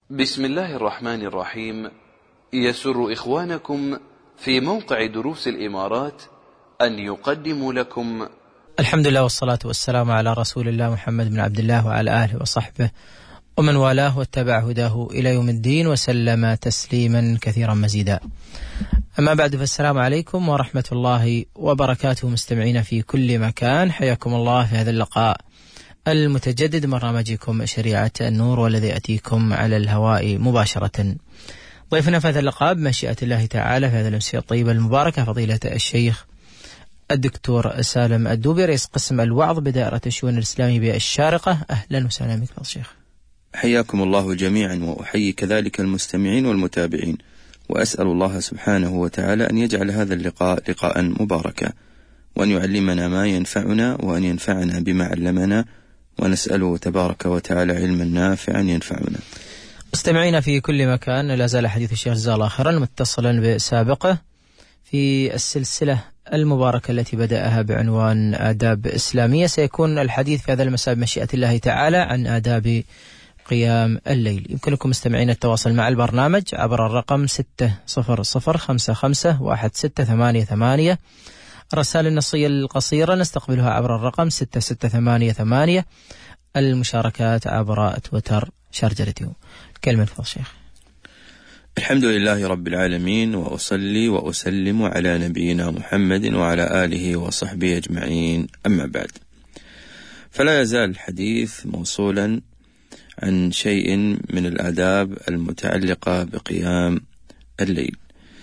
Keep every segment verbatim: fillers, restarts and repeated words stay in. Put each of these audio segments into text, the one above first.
بسم الله الرحمن الرحيم. يسر إخوانكم في موقع دروس الإمارات أن يقدموا لكم الحمد لله والصلاة والسلام على رسول الله محمد بن عبد الله وعلى آله وصحبه ومن والاه واتبع هداه إلى يوم الدين وسلم تسليما كثيرا مزيدا. أما بعد، فالسلام عليكم ورحمة الله وبركاته مستمعين في كل مكان، حياكم الله في هذا اللقاء المتجدد من برنامجكم شريعة النور، والذي يأتيكم على الهواء مباشرة. ضيفنا في هذا اللقاء بمشيئة الله تعالى في هذا الأمسية الطيبة المباركة فضيلة الشيخ الدكتور سالم الدوبي، رئيس قسم الوعظ بدائرة الشؤون الإسلامية بالشارقة. أهلا وسهلا بك الشيخ. حياكم الله جميعا، وأحيي كذلك المستمعين والمتابعين، وأسأل الله سبحانه وتعالى أن يجعل هذا اللقاء لقاء مباركا، وأن يعلمنا ما ينفعنا، وأن ينفعنا بما علمنا، ونسأله تبارك وتعالى علما نافعا ينفعنا. مستمعين في كل مكان، لا زال حديث الشيخ جزاه الله خيرا متصلا بسابقه في السلسلة المباركة التي بدأها بعنوان آداب إسلامية. سيكون الحديث في هذا المساء بمشيئة الله تعالى عن آداب قيام الليل. يمكنكم مستمعين التواصل مع البرنامج عبر الرقم ستة صفر صفر خمسة خمسة واحد ستة ثمانية ثمانية. الرسائل النصية القصيرة نستقبلها عبر الرقم ستة ستة ثمانية ثمانية. المشاركات عبر تويتر شارجرتيو. كلمة فضل شيخ. الحمد لله رب العالمين، وأصلي وأسلم على نبينا محمد وعلى آله وصحبه أجمعين، أما بعد، فلا يزال الحديث موصولا عن شيء من الآداب المتعلقة بقيام الليل.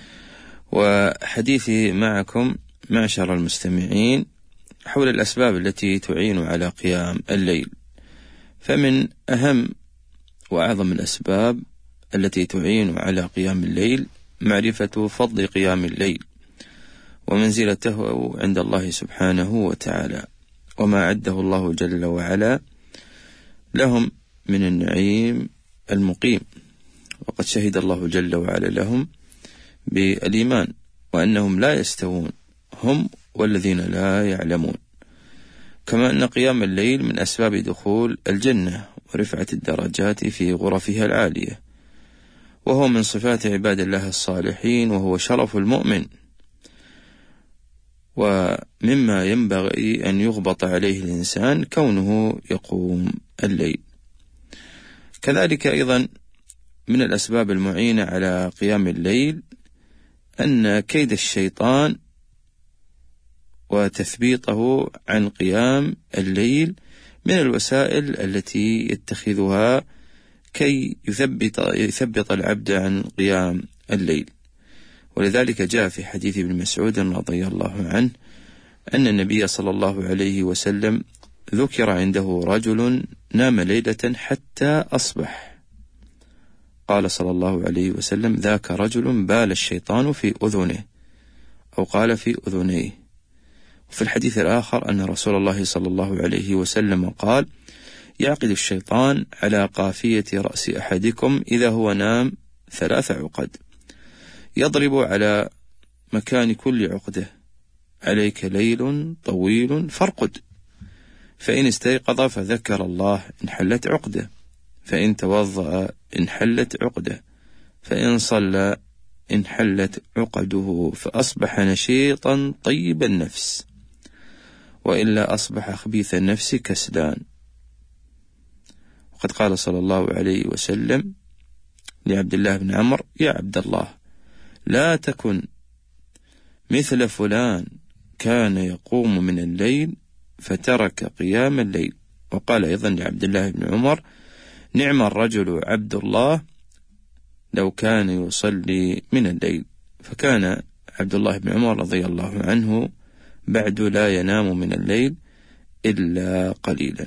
وحديثي معكم معشر المستمعين حول الأسباب التي تعين على قيام الليل. فمن أهم وأعظم الأسباب التي تعين على قيام الليل معرفة فضل قيام الليل ومنزلته عند الله سبحانه وتعالى، وما عده الله جل وعلا لهم من النعيم المقيم. وقد شهد الله جل وعلا لهم بالإيمان، وأنهم لا يستوون هم والذين لا يعلمون. كما أن قيام الليل من أسباب دخول الجنة ورفعة الدرجات في غرفها العالية، وهو من صفات عباد الله الصالحين، وهو شرف المؤمن، ومما ينبغي أن يغبط عليه الإنسان كونه يقوم الليل. كذلك أيضا من الأسباب المعينة على قيام الليل أن كيد الشيطان وتثبيطه عن قيام الليل من الوسائل التي يتخذها كي يثبت, يثبت العبد عن قيام الليل. ولذلك جاء في حديث ابن مسعود رضي الله عنه أن النبي صلى الله عليه وسلم ذكر عنده رجل نام ليلة حتى أصبح، قال صلى الله عليه وسلم: ذاك رجل بال الشيطان في أذنه، أو قال في أذنيه. وفي الحديث الآخر أن رسول الله صلى الله عليه وسلم قال: يعقد الشيطان على قافية رأس أحدكم إذا هو نام ثلاث عقد، يضرب على مكان كل عقدة: عليك ليل طويل فارقد، فإن استيقظ فذكر الله انحلت عقدة، فإن توضأ انحلت عقدة، فإن صلى انحلت عقده، فأصبح نشيطا طيب النفس، وإلا أصبح خبيث النفس كسلان. وقد قال صلى الله عليه وسلم لعبد الله بن عمرو: يا عبد الله، لا تكن مثل فلان كان يقوم من الليل فترك قيام الليل. وقال أيضا لعبد الله بن عمر: نعم الرجل عبد الله لو كان يصلي من الليل. فكان عبد الله بن عمر رضي الله عنه بعد لا ينام من الليل إلا قليلا.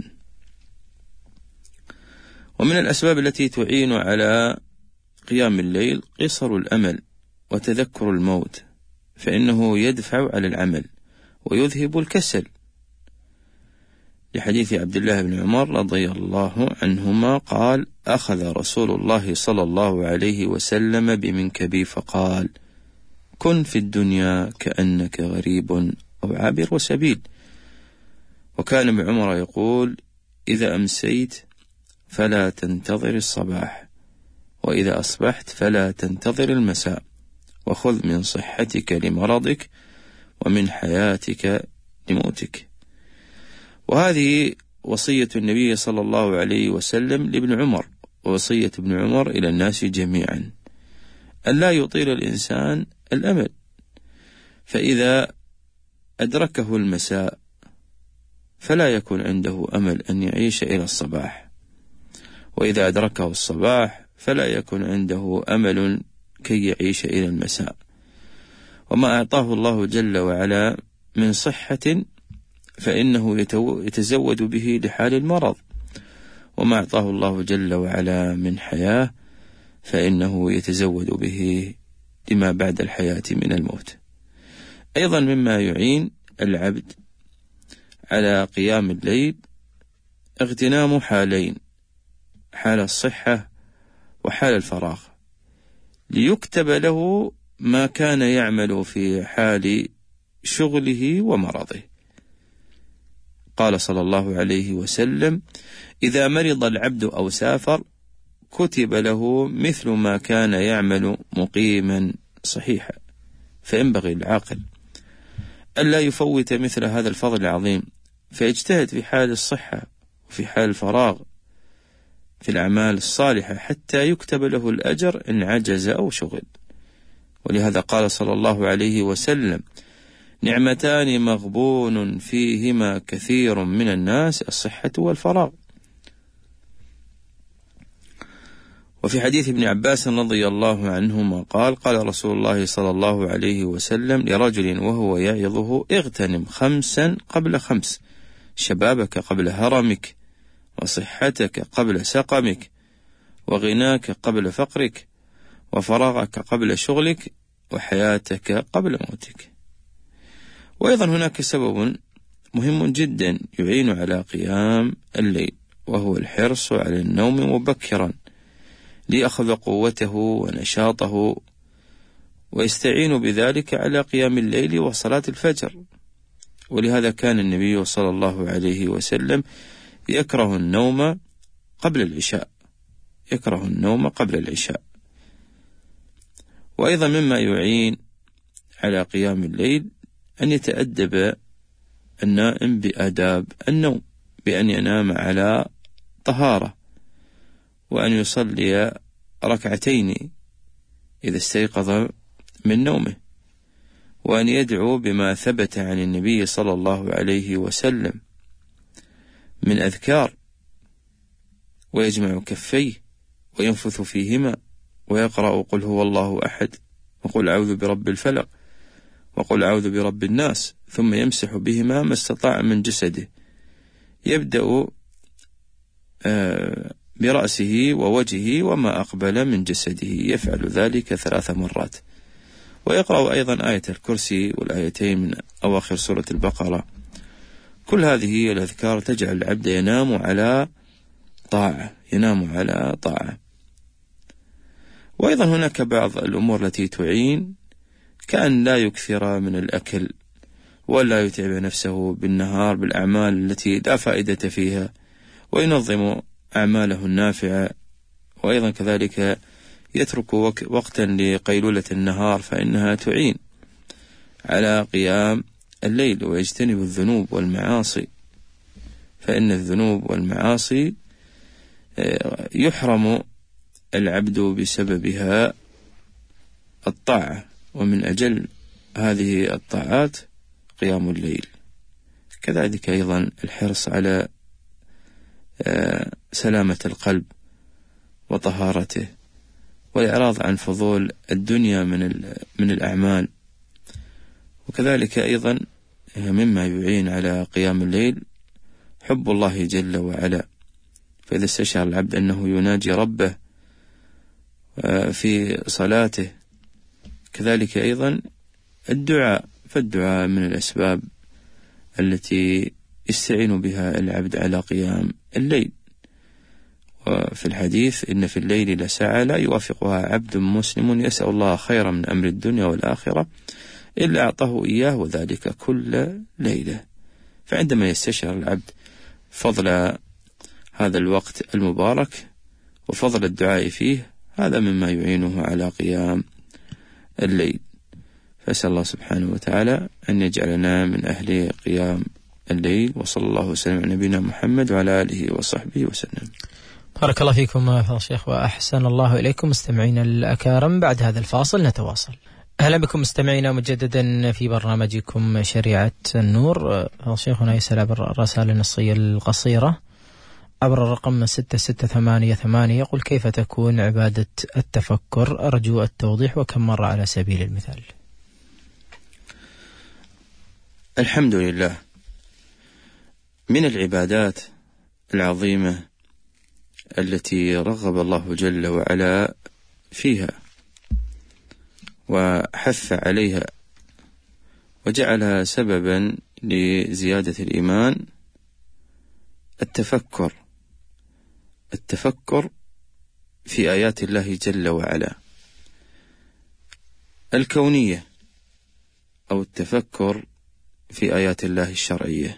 ومن الأسباب التي تعين على قيام الليل قصر الأمل وتذكر الموت، فإنه يدفع على العمل ويذهب الكسل، لحديث عبد الله بن عمر رضي الله عنهما قال: أخذ رسول الله صلى الله عليه وسلم بمنكبي فقال: كن في الدنيا كأنك غريب أو عابر سبيل. وكان ابن عمر يقول: إذا أمسيت فلا تنتظر الصباح، وإذا أصبحت فلا تنتظر المساء، وخذ من صحتك لمرضك ومن حياتك لموتك. وهذه وصية النبي صلى الله عليه وسلم لابن عمر، ووصية ابن عمر إلى الناس جميعا، أن لا يطيل الإنسان الأمل، فإذا أدركه المساء فلا يكون عنده أمل أن يعيش إلى الصباح، وإذا أدركه الصباح فلا يكون عنده أمل كي يعيش إلى المساء. وما أعطاه الله جل وعلا من صحة فإنه يتزود به لحال المرض، وما أعطاه الله جل وعلا من حياة فإنه يتزود به لما بعد الحياة من الموت. أيضا مما يعين العبد على قيام الليل اغتنام حالين، حال الصحة وحال الفراغ، ليكتب له ما كان يعمل في حال شغله ومرضه. قال صلى الله عليه وسلم: إذا مرض العبد أو سافر كتب له مثل ما كان يعمل مقيما صحيحا. فينبغي العاقل ألا يفوت مثل هذا الفضل العظيم، فيجتهد في حال الصحة وفي حال الفراغ في الأعمال الصالحة حتى يكتب له الأجر إن عجز أو شغل. ولهذا قال صلى الله عليه وسلم: نعمتان مغبون فيهما كثير من الناس، الصحة والفراغ. وفي حديث ابن عباس رضي الله عنهما قال: قال رسول الله صلى الله عليه وسلم لرجل وهو يعظه: اغتنم خمسا قبل خمس، شبابك قبل هرمك، وصحتك قبل سقمك، وغناك قبل فقرك، وفراغك قبل شغلك، وحياتك قبل موتك. وأيضا هناك سبب مهم جدا يعين على قيام الليل، وهو الحرص على النوم مبكرا ليأخذ قوته ونشاطه، ويستعين بذلك على قيام الليل وصلاة الفجر. ولهذا كان النبي صلى الله عليه وسلم يكره النوم قبل العشاء، يكره النوم قبل العشاء. وأيضا مما يعين على قيام الليل أن يتأدب النائم بآداب النوم، بأن ينام على طهارة، وأن يصلي ركعتين إذا استيقظ من نومه، وأن يدعو بما ثبت عن النبي صلى الله عليه وسلم من أذكار، ويجمع كفيه وينفث فيهما، ويقرأ قل هو الله أحد، وقل أعوذ برب الفلق، وقل أعوذ برب الناس، ثم يمسح بهما ما استطاع من جسده، يبدأ برأسه ووجهه وما أقبل من جسده، يفعل ذلك ثلاث مرات. ويقرأ أيضا آية الكرسي والآيتين من أواخر سورة البقرة. كل هذه الأذكار تجعل العبد ينام على طاعة، ينام على طاعة. وأيضا هناك بعض الأمور التي تعين، كأن لا يكثر من الأكل، ولا يتعب نفسه بالنهار بالأعمال التي لا فائدة فيها، وينظم أعماله النافعة. وأيضا كذلك يترك وقتا لقيلولة النهار، فإنها تعين على قيام الليل. ويجتنب الذنوب والمعاصي، فإن الذنوب والمعاصي يحرم العبد بسببها الطاعة، ومن أجل هذه الطاعات قيام الليل. كذلك أيضا الحرص على سلامة القلب وطهارته، والإعراض عن فضول الدنيا من من الأعمال. وكذلك أيضا مما يعين على قيام الليل حب الله جل وعلا، فإذا استشعر العبد أنه يناجي ربه في صلاته. كذلك أيضا الدعاء، فالدعاء من الأسباب التي يستعين بها العبد على قيام الليل. وفي الحديث: إن في الليل لساعة لا يوافقها عبد مسلم يسأل الله خيرا من أمر الدنيا والآخرة إلا أعطاه إياه، وذلك كل ليلة. فعندما يستشعر العبد فضل هذا الوقت المبارك وفضل الدعاء فيه، هذا مما يعينه على قيام الليل. فأسأل الله سبحانه وتعالى أن يجعلنا من أهل قيام الليل، وصلى الله وسلم على نبينا محمد وعلى آله وصحبه وسلم. بارك الله فيكم فضيلة الشيخ وأحسن الله إليكم. مستمعينا الأكارم، بعد هذا الفاصل نتواصل. أهلا بكم مستمعينا مجددا في برنامجكم شريعة النور. شيخنا يسأل عبر الرسائل النصية القصيرة عبر الرقم ستة ستة ثمانية ثمانية، يقول: كيف تكون عبادة التفكر؟ أرجو التوضيح وكم مرة على سبيل المثال. الحمد لله، من العبادات العظيمة التي رغب الله جل وعلا فيها وحث عليها وجعلها سببا لزيادة الإيمان التفكر التفكر في آيات الله جل وعلا الكونية، أو التفكر في آيات الله الشرعية.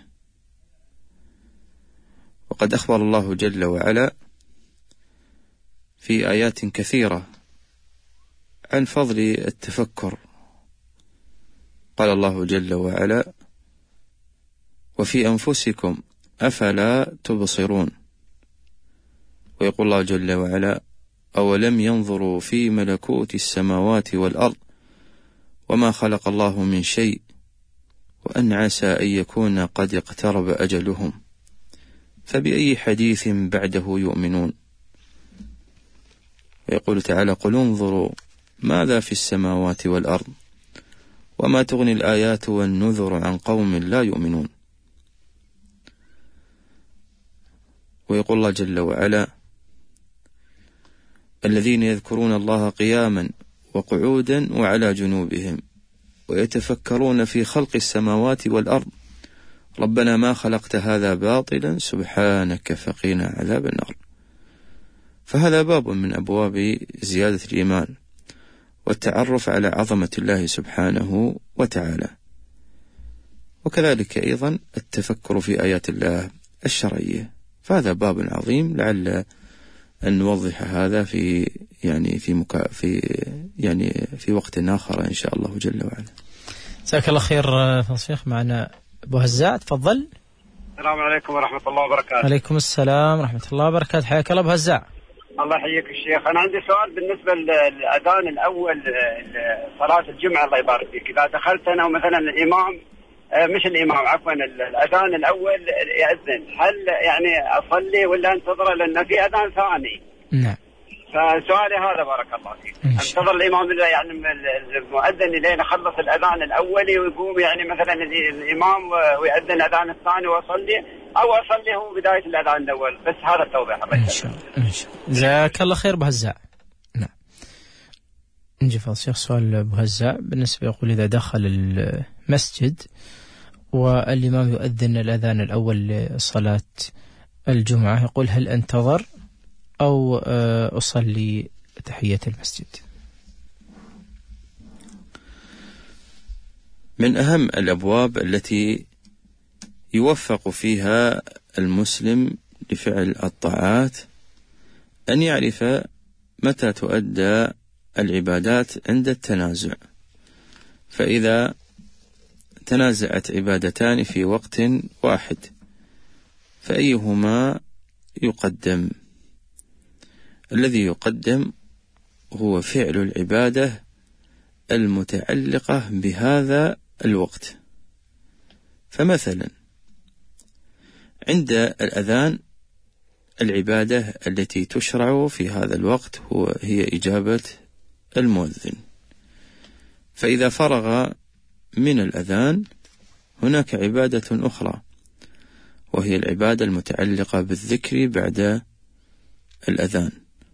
وقد أخبر الله جل وعلا في آيات كثيرة عن فضل التفكر. قال الله جل وعلا: وفي أنفسكم أفلا تبصرون. ويقول الله جل وعلا: أولم ينظروا في ملكوت السماوات والأرض وما خلق الله من شيء وأن عسى أن يكون قد اقترب أجلهم فبأي حديث بعده يؤمنون. ويقول تعالى: قل انظروا ماذا في السماوات والأرض وما تغني الآيات والنذر عن قوم لا يؤمنون. ويقول الله جل وعلا: الذين يذكرون الله قياما وقعودا وعلى جنوبهم ويتفكرون في خلق السماوات والأرض ربنا ما خلقت هذا باطلا سبحانك فقنا عذاب النار. فهذا باب من أبواب زيادة الإيمان والتعرف على عظمة الله سبحانه وتعالى. وكذلك أيضا التفكر في آيات الله الشرعية، فهذا باب عظيم، لعل أن نوضح هذا في يعني في مكا في يعني في وقت آخر إن شاء الله جل وعلا. جزاك الله خير فضيلة الشيخ. معنا أبو هزاع، تفضل. السلام عليكم ورحمة الله وبركاته. عليكم السلام ورحمة الله وبركاته، حياك الله أبو هزاع. الله يحييك الشيخ. أنا عندي سؤال بالنسبة للأذان الأول صلاة الجمعة، الله يبارك فيك. إذا دخلت أنا ومثلا الإمام مش الإمام عفوا الأذان الأول يأذن، هل يعني أصلي ولا أنتظر؟ لأن في أذان ثاني. نعم. فسؤالي هذا بارك الله فيك، انتظر الإمام يعني المؤذن لين يخلص الأذان الأولي ويقوم يعني مثلا الإمام ويأذن الأذان الثاني وأصلي، أو أصلي هو بداية الأذان الأول؟ بس هذا التوضيح إن شاء الله. إن شاء الله. جزاك الله خير أبو هزاع. نعم. نجي فضل الشيخ سؤال أبو هزاع بالنسبة، يقول: إذا دخل المسجد والإمام يؤذن الأذان الأول لصلاة الجمعة، يقول: هل أنتظر أو أصلي تحية المسجد؟ من أهم الأبواب التي يوفق فيها المسلم لفعل الطاعات أن يعرف متى تؤدى العبادات عند التنازع. فإذا تنازعت عبادتان في وقت واحد فأيهما يقدم؟ الذي يقدم هو فعل العبادة المتعلقة بهذا الوقت. فمثلا عند الأذان العبادة التي تشرع في هذا الوقت هو هي إجابة المؤذن، فإذا فرغ من الأذان هناك عبادة أخرى وهي العبادة المتعلقة بالذكر بعد الأذان.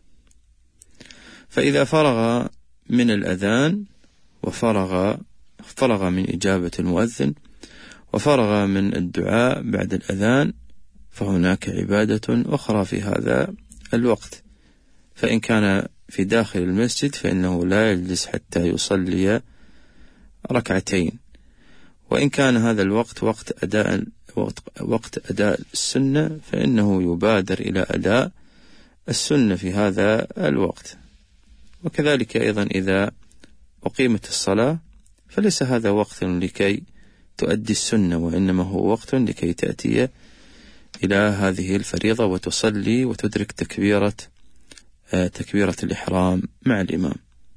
فإذا فرغ من الأذان وفرغ فرغ من إجابة المؤذن وفرغ من الدعاء بعد الأذان فهناك عبادة أخرى في هذا الوقت. فإن كان في داخل المسجد فإنه لا يجلس حتى يصلي ركعتين، وإن كان هذا الوقت وقت أداء وقت أداء السنة فإنه يبادر إلى أداء السنة في هذا الوقت. وكذلك أيضا إذا أقيمت الصلاة فليس هذا وقت لكي تؤدي السنة، وإنما هو وقت لكي تأتي إلى هذه الفريضة وتصلي وتدرك تكبيرة آه تكبيرة الإحرام مع الإمام.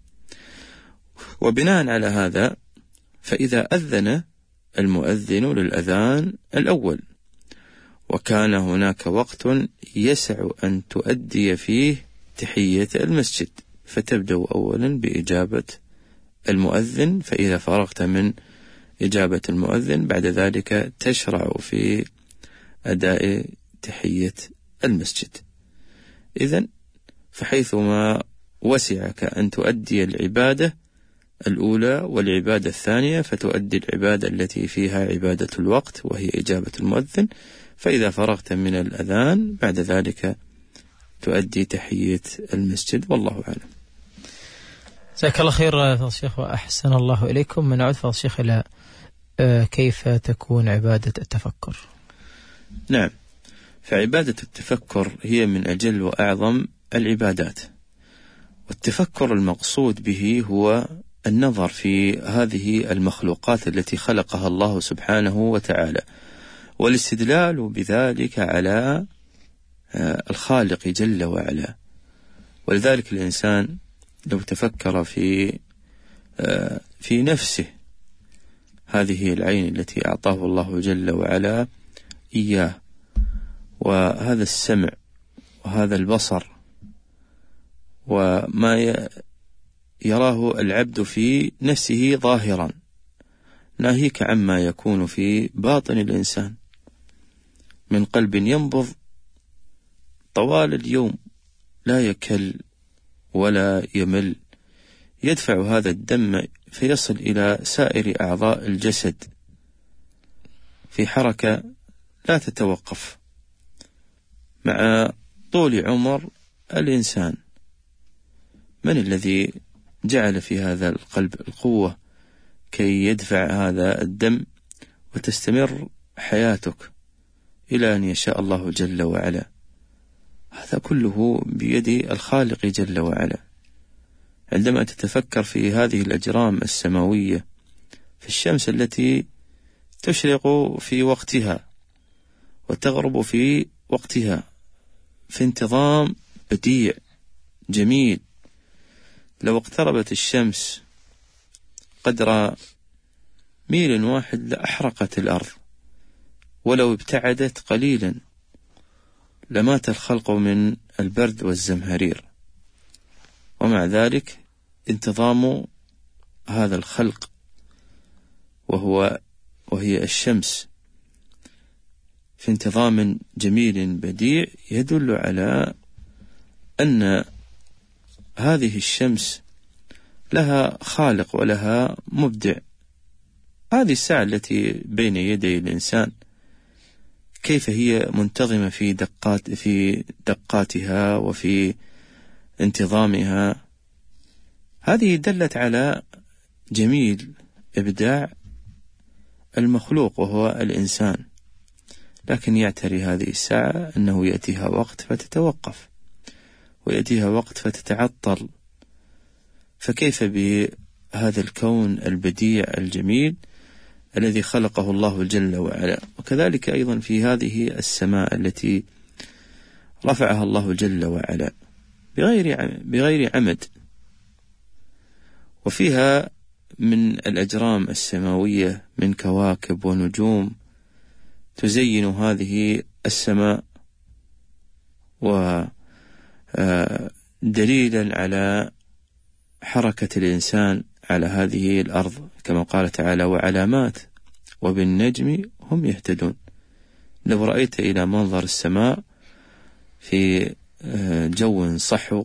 وبناء على هذا فإذا أذن المؤذن للأذان الأول وكان هناك وقت يسع أن تؤدي فيه تحية المسجد، فتبدأ أولا بإجابة المؤذن، فإذا فرغت من إجابة المؤذن بعد ذلك تشرع في أداء تحية المسجد. إذن فحيثما وسعك أن تؤدي العبادة الأولى والعبادة الثانية فتؤدي العبادة التي فيها عبادة الوقت وهي إجابة المؤذن، فإذا فرغت من الأذان بعد ذلك تؤدي تحية المسجد، والله أعلم. جزاك الله خير فضل الشيخ وأحسن الله إليكم. من نعود فضل الشيخ إلى كيف تكون عبادة التفكر. نعم، فعبادة التفكر هي من أجل وأعظم العبادات، والتفكر المقصود به هو النظر في هذه المخلوقات التي خلقها الله سبحانه وتعالى، والاستدلال بذلك على الخالق جل وعلا. ولذلك الإنسان لو تفكر في في نفسه، هذه العين التي أعطاه الله جل وعلا إياه، وهذا السمع وهذا البصر، وما يراه العبد في نفسه ظاهرا، ناهيك عما يكون في باطن الإنسان من قلب ينبض طوال اليوم لا يكل ولا يمل، يدفع هذا الدم فيصل إلى سائر أعضاء الجسد في حركة لا تتوقف مع طول عمر الإنسان. من الذي جعل في هذا القلب القوة كي يدفع هذا الدم وتستمر حياتك إلى أن يشاء الله جل وعلا؟ هذا كله بيد الخالق جل وعلا. عندما تتفكر في هذه الأجرام السماوية، في الشمس التي تشرق في وقتها وتغرب في وقتها في انتظام بديع جميل، لو اقتربت الشمس قدر ميل واحد لأحرقت الأرض، ولو ابتعدت قليلا لمات الخلق من البرد والزمهرير. ومع ذلك انتظام هذا الخلق وهو وهي الشمس في انتظام جميل بديع يدل على أن هذه الشمس لها خالق ولها مبدع. هذه الساعة التي بين يدي الإنسان كيف هي منتظمة في دقات في دقاتها وفي انتظامها، هذه دلت على جميل إبداع المخلوق وهو الإنسان. لكن يعتري هذه الساعة أنه يأتيها وقت فتتوقف، ويأتيها وقت فتتعطل. فكيف بهذا الكون البديع الجميل الذي خلقه الله جل وعلا؟ وكذلك أيضا في هذه السماء التي رفعها الله جل وعلا بغير بغير عمد، وفيها من الأجرام السماوية من كواكب ونجوم تزين هذه السماء، ودليلا على حركة الإنسان على هذه الأرض، كما قال تعالى: وعلامات وبالنجم هم يهتدون. لو رأيت إلى منظر السماء في جو صحو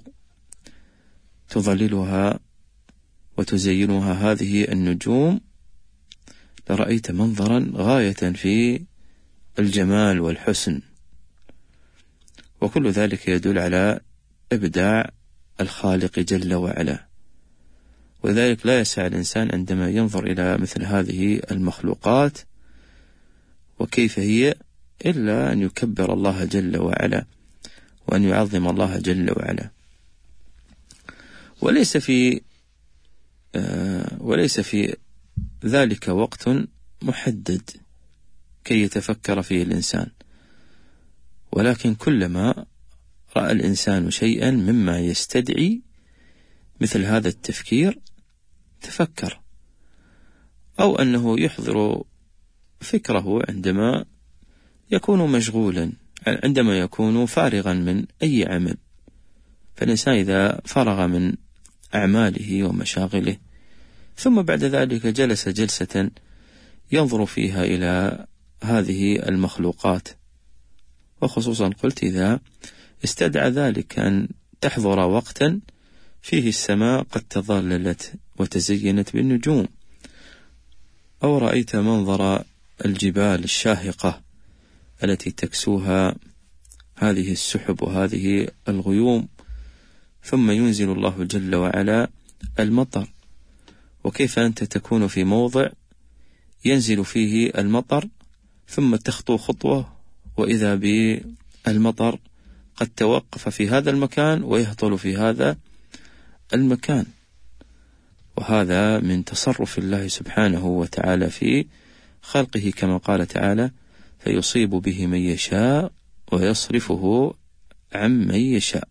تظللها وتزينها هذه النجوم لرأيت منظرا غاية في الجمال والحسن، وكل ذلك يدل على إبداع الخالق جل وعلا. وذلك لا يسع الإنسان عندما ينظر إلى مثل هذه المخلوقات وكيف هي إلا أن يكبر الله جل وعلا وأن يعظم الله جل وعلا. وليس في آه وليس في ذلك وقت محدد كي يتفكر فيه الإنسان، ولكن كلما رأى الإنسان شيئا مما يستدعي مثل هذا التفكير تفكر، أو أنه يحضر فكره عندما يكون مشغولا، عندما يكون فارغا من أي عمل. فالإنسان إذا فرغ من أعماله ومشاغله ثم بعد ذلك جلس جلسة ينظر فيها إلى هذه المخلوقات، وخصوصا قلت إذا استدعى ذلك أن تحضر وقتا فيه السماء قد تظللت وتزينت بالنجوم، أو رأيت منظر الجبال الشاهقة التي تكسوها هذه السحب وهذه الغيوم، ثم ينزل الله جل وعلا المطر، وكيف أنت تكون في موضع ينزل فيه المطر ثم تخطو خطوة وإذا بالمطر قد توقف في هذا المكان ويهطل في هذا المكان. وهذا من تصرف الله سبحانه وتعالى في خلقه، كما قال تعالى: فيصيب به من يشاء ويصرفه عن من يشاء.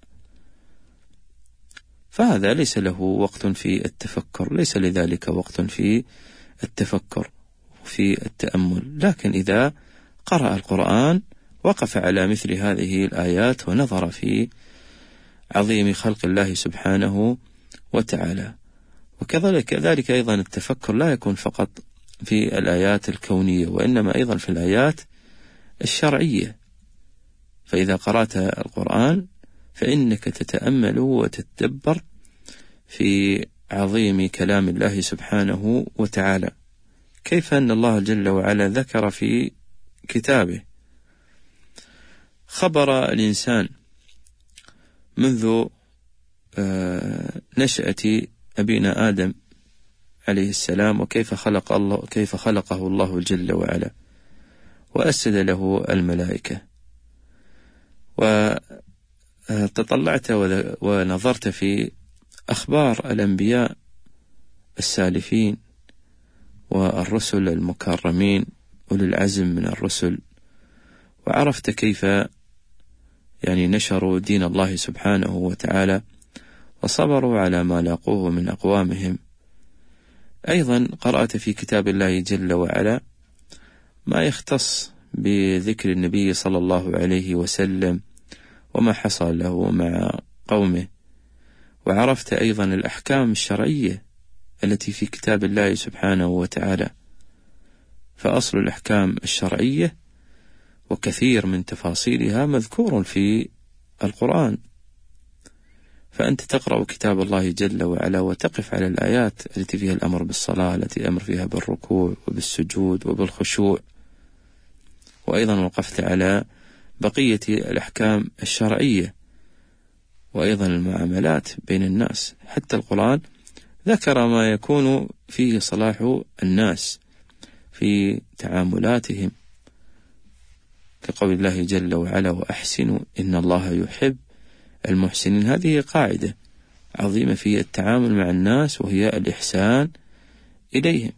فهذا ليس له وقت في التفكر، ليس لذلك وقت في التفكر وفي التأمل، لكن إذا قرأ القرآن وقف على مثل هذه الآيات ونظر في عظيم خلق الله سبحانه وتعالى. وكذلك ذلك أيضا التفكر لا يكون فقط في الآيات الكونية، وإنما أيضا في الآيات الشرعية. فإذا قرأت القرآن فإنك تتأمل وتتدبر في عظيم كلام الله سبحانه وتعالى، كيف أن الله جل وعلا ذكر في كتابه خبر الإنسان منذ نشأة أبينا آدم عليه السلام، وكيف خلق الله كيف خلقه الله جل وعلا، وأسد له الملائكة. وتطلعت ونظرت في أخبار الأنبياء السالفين والرسل المكرمين أولي العزم من الرسل، وعرفت كيف يعني نشروا دين الله سبحانه وتعالى وصبروا على ما لاقوه من أقوامهم. أيضا قرأت في كتاب الله جل وعلا ما يختص بذكر النبي صلى الله عليه وسلم وما حصل له مع قومه، وعرفت أيضا الأحكام الشرعية التي في كتاب الله سبحانه وتعالى. فأصل الأحكام الشرعية وكثير من تفاصيلها مذكور في القرآن، فأنت تقرأ كتاب الله جل وعلا وتقف على الآيات التي فيها الأمر بالصلاة، التي أمر فيها بالركوع وبالسجود وبالخشوع، وأيضا وقفت على بقية الأحكام الشرعية وأيضا المعاملات بين الناس. حتى القرآن ذكر ما يكون فيه صلاح الناس في تعاملاتهم، كقول الله جل وعلا: وأحسنوا إن الله يحب المحسنين. هذه قاعدة عظيمة في التعامل مع الناس، وهي الإحسان إليهم.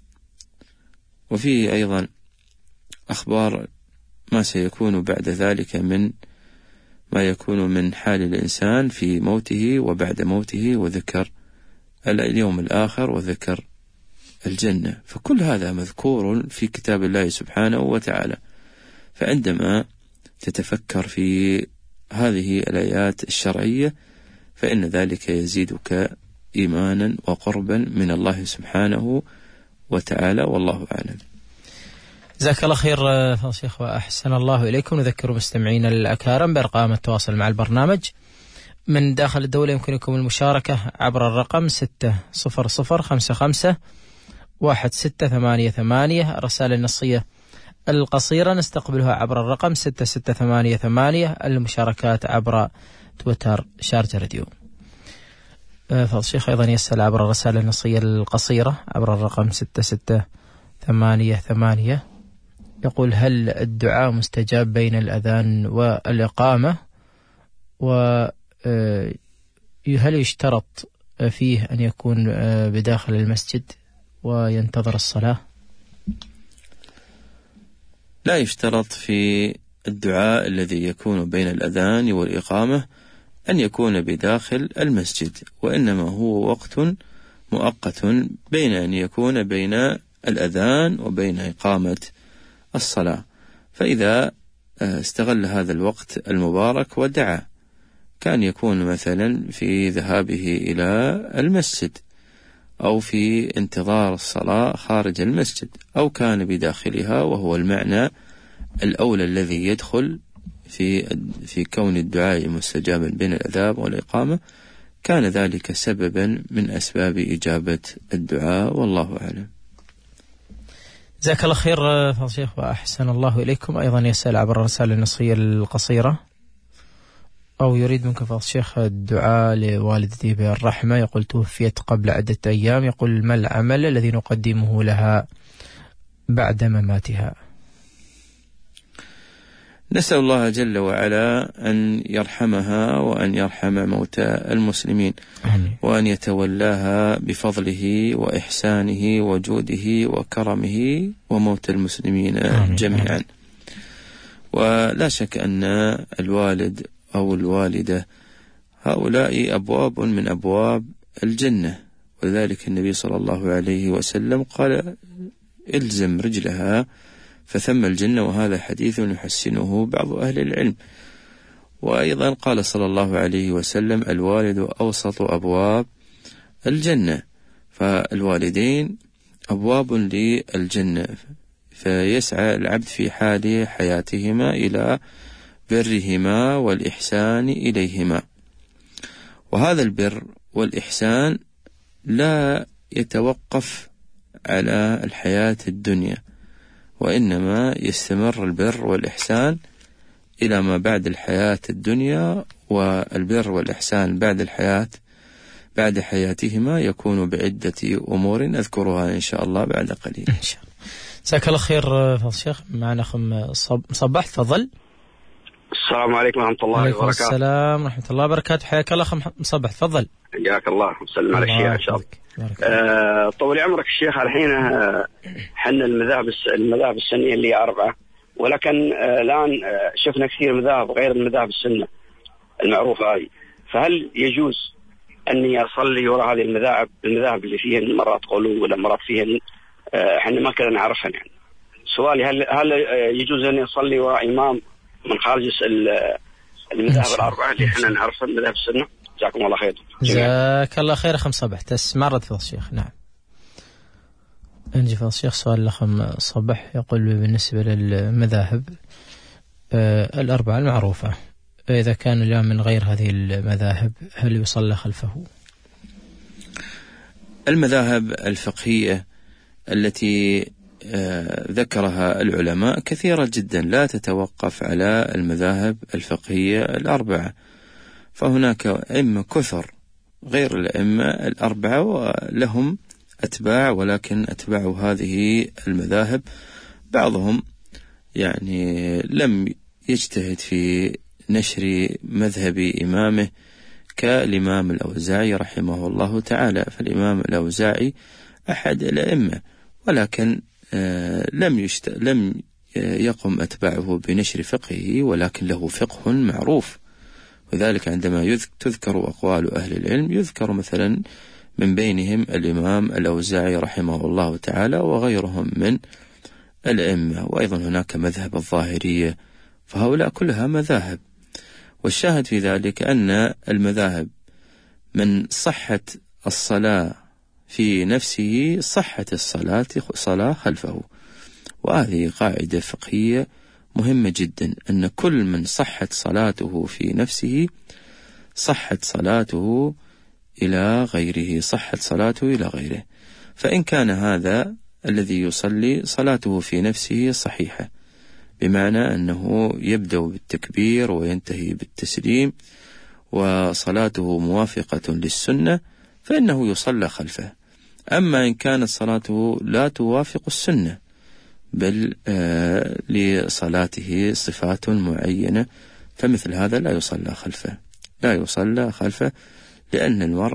وفيه أيضا أخبار ما سيكون بعد ذلك من ما يكون من حال الإنسان في موته وبعد موته، وذكر اليوم الآخر وذكر الجنة. فكل هذا مذكور في كتاب الله سبحانه وتعالى. فعندما تتفكر في هذه الآيات الشرعية فإن ذلك يزيدك إيمانا وقربا من الله سبحانه وتعالى، والله أعلم. جزاك الله خير فضل شيخ وأحسن الله إليكم. نذكر مستمعينا الأكارم بأرقام التواصل مع البرنامج. من داخل الدولة يمكنكم المشاركة عبر الرقم ستة صفر صفر خمسة خمسة واحد ستة ثمانية ثمانية. الرسالة النصية القصيرة نستقبلها عبر الرقم ستة ستة ثمانية ثمانية. المشاركات عبر تويتر شارجة راديو. فضل الشيخ أيضا يسأل عبر الرسالة النصية القصيرة عبر الرقم ستة ستة ثمانية ثمانية، يقول: هل الدعاء مستجاب بين الأذان والإقامة؟ وهل يشترط فيه أن يكون بداخل المسجد وينتظر الصلاة؟ لا يشترط في الدعاء الذي يكون بين الأذان والإقامة أن يكون بداخل المسجد، وإنما هو وقت مؤقت بين أن يكون بين الأذان وبين إقامة الصلاة. فإذا استغل هذا الوقت المبارك ودعا، كان يكون مثلا في ذهابه إلى المسجد، أو في انتظار الصلاة خارج المسجد، أو كان بداخلها، وهو المعنى الأولى الذي يدخل في في كون الدعاء مستجابا بين الأذان والإقامة، كان ذلك سببا من أسباب إجابة الدعاء، والله أعلم. جزاك الله خير فضيلة الشيخ وأحسن الله إليكم. أيضا يسأل عبر الرسالة النصية القصيرة، أو يريد منك فضيلة الشيخ الدعاء لوالدتي بالرحمة، يقول توفيت قبل عدة أيام، يقول ما العمل الذي نقدمه لها بعد مماتها؟ نسأل الله جل وعلا أن يرحمها وأن يرحم موتى المسلمين، آمين. وأن يتولاها بفضله وإحسانه وجوده وكرمه وموتى المسلمين آمين. جميعا. آمين. ولا شك أن الوالد أو الوالدة هؤلاء أبواب من أبواب الجنة، ولذلك النبي صلى الله عليه وسلم قال إلزم رجلها فثم الجنة، وهذا حديث يحسنه بعض أهل العلم. وأيضا قال صلى الله عليه وسلم الوالد أوسط أبواب الجنة، فالوالدين أبواب للجنة، فيسعى العبد في حال حياتهما إلى برهما والإحسان إليهما. وهذا البر والإحسان لا يتوقف على الحياة الدنيا، وإنما يستمر البر والإحسان إلى ما بعد الحياة الدنيا، والبر والإحسان بعد الحياة بعد حياتهما يكون بعدة أمور أذكرها إن شاء الله بعد قليل. إن شاء الله. جزاك الله خير فضل الشيخ. معنا أخ مصبح، تفضل. السلام عليكم ورحمة الله وبركاته. السلام ورحمة الله وبركاته. حياك الله أخ مصبح، تفضل. حياك الله، مسلم على الشيخ إن شاء الله. آه طول عمرك الشيخ، الحين آه حنا المذاهب المذاهب السنية اللي أربعة، ولكن آه الآن آه شفنا كثير مذاهب غير المذاهب السنة المعروفة هذه، فهل يجوز أني أصلي وراء هذه المذاهب المذاهب اللي فيها مرات غلو ولا مرات فيها آه حنا ما كنا نعرفها؟ يعني سؤالي، هل هل يجوز أني أصلي وراء إمام من خارج المذاهب الأربعة اللي احنا نعرفها المذاهب السنة؟ جزاكم الله خير. جزاك الله خير أخ صبح. تسمع رد فضل الشيخ. نعم. نجي فضل الشيخ سؤال الأخ صبح، يقول بالنسبة للمذاهب آه الأربعة المعروفة، إذا كان الإمام من غير هذه المذاهب هل يصلى خلفه؟ المذاهب الفقهية التي آه ذكرها العلماء كثيرة جدا، لا تتوقف على المذاهب الفقهية الأربعة، فهناك أئمة كثر غير الأئمة الأربعة ولهم أتباع، ولكن أتباع هذه المذاهب بعضهم يعني لم يجتهد في نشر مذهب إمامه كالإمام الأوزاعي رحمه الله تعالى. فالإمام الأوزاعي أحد الأئمة، ولكن لم يشت... لم يقم أتباعه بنشر فقهه، ولكن له فقه معروف. وذلك عندما تذكر أقوال أهل العلم يذكر مثلا من بينهم الإمام الأوزاعي رحمه الله تعالى وغيرهم من الأئمة. وأيضا هناك مذهب الظاهرية، فهؤلاء كلها مذاهب. والشاهد في ذلك أن المذاهب من صحة الصلاة في نفسه صحة الصلاة صلاة خلفه، وهذه قاعدة فقهية مهمة جدا، أن كل من صحت صلاته في نفسه صحت صلاته إلى غيره صحت صلاته إلى غيره. فإن كان هذا الذي يصلي صلاته في نفسه صحيحة، بمعنى أنه يبدأ بالتكبير وينتهي بالتسليم وصلاته موافقة للسنة، فإنه يصلى خلفه. أما إن كانت صلاته لا توافق السنة بل آه لصلاته صفات معينة، فمثل هذا لا يصلى خلفه لا يصلى خلفه لأن المرء